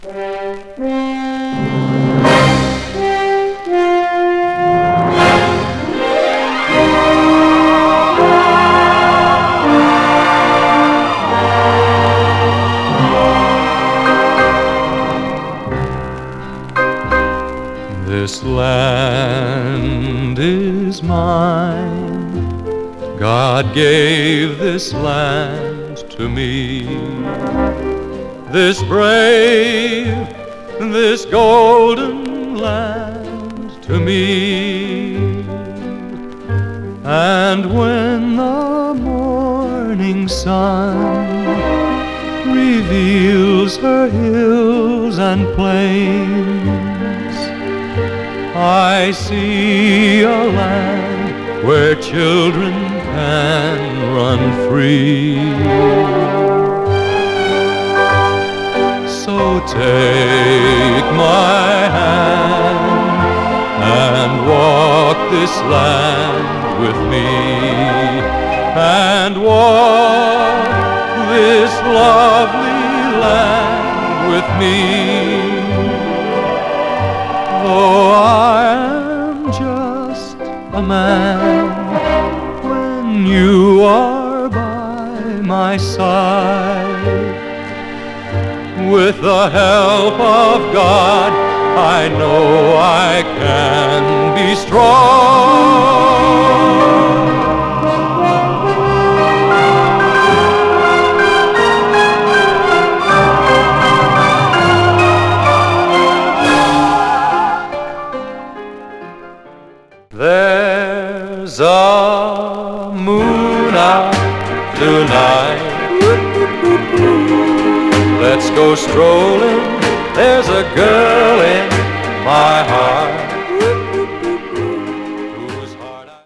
This land is mine. God gave this land to me. This brave, this golden land to me. And when the morning sun reveals her hills and plains, I see a land where children can run free. So take my hand and walk this land with me, and walk this lovely land with me. Though I am just a man, when you are by my side, with the help of God, I know I can be strong. There's a moon out tonight. Let's go strolling. There's a girl in my heart.